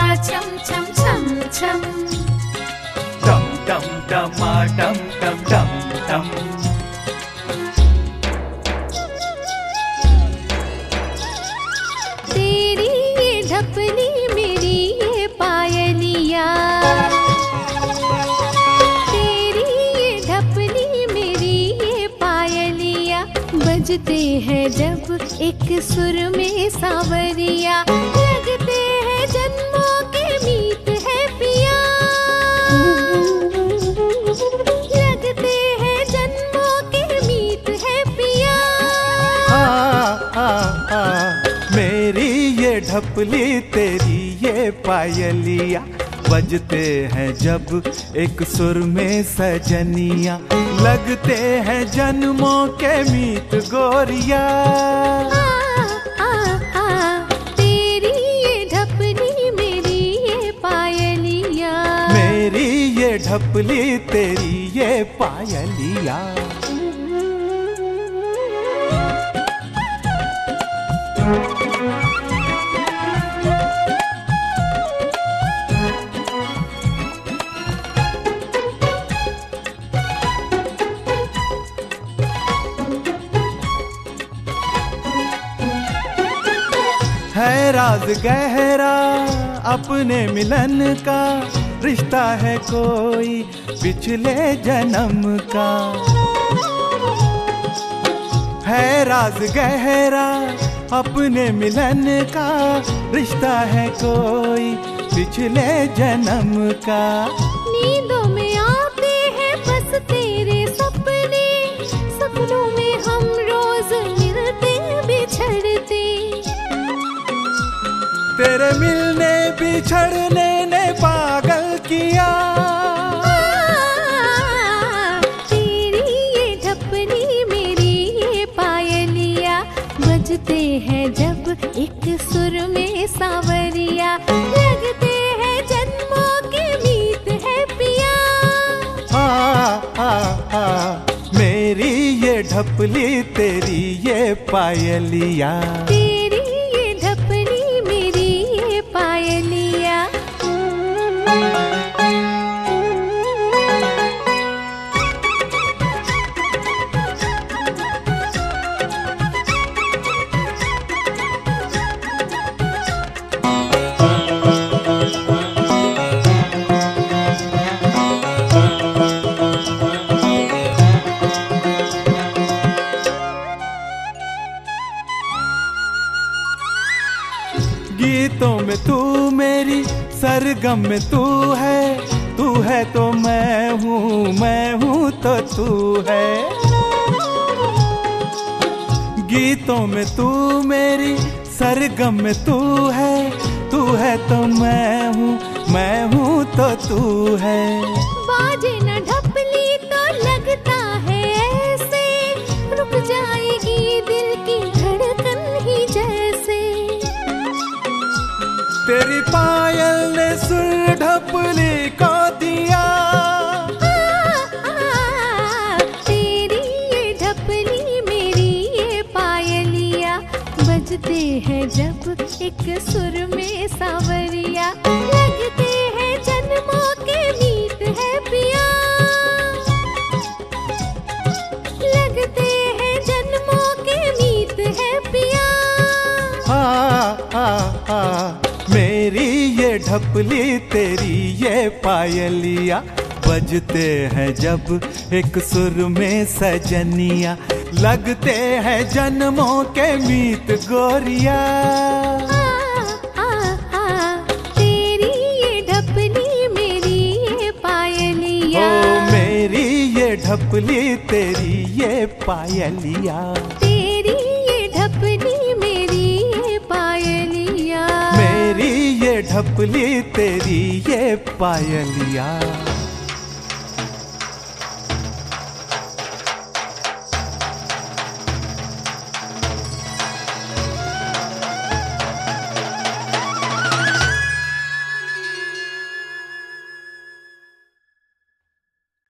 छम छम छम छम। डम डम डमा डम डम डम डम। तेरी ये ढपली मेरी ये पायलिया, तेरी ये ढपली मेरी ये पायलिया, बजते हैं जब एक सुर में सावरिया, लगते हैं जन्मों के मीत है पिया, लगते हैं जन्मों के मीत है पिया। मेरी ये ढपली तेरी ये पायलिया, बजते हैं जब एक सुर में सजनिया, लगते हैं जन्मों के मीत गोरिया। तेरी ये ढपली मेरी ये पायलिया, मेरी ये ढपली तेरी ये पायलिया। है राज गहरा अपने मिलन का, रिश्ता है कोई पिछले जन्म का। है राज गहरा अपने मिलन का, रिश्ता है कोई पिछले जन्म का। नींदों में आते हैं बस तेरे सपने, सपनों में हम रोज मिलते बिछड़ते, तेरे मिलने बिछड़ने ने पागल किया। तेरी ये ढपली मेरी ये पायलिया, बजते हैं जब एक सुर में सावरिया, लगते हैं जन्मों के मीत है पिया। मेरी ये ढपली तेरी ये पायलिया, तेरी ये ढपली मेरी ये पायलिया। गीतों में तू मेरी, सरगम में तू है तो मैं हूँ तो तू है। गीतों में तू मेरी, सरगम में तू है तो मैं हूँ तो तू है। बाजे न ढपली तो लगता है ऐसे, रुक जाएगी दिल की धड़कन ही जैसे, तेरी पायल ने सुर ढपली को दिया। तेरी ये ढपली मेरी ये पायलिया, बजते हैं जब एक सुर में सावरिया, लगते हैं जन्मों के मीत है पिया, लगते हैं जन्मों के मीत है पिया। मेरी ये ढपली तेरी ये पायलिया, बजते हैं जब एक सुर में सजनिया, लगते हैं जन्मों के मीत गोरिया। तेरी ये ढपली मेरी ये पायलिया, मेरी ये ढपली तेरी ये पायलिया, तेरी ये ढपली मेरी ये पायलिया, मेरी ये ढपली तेरी ये पायलिया।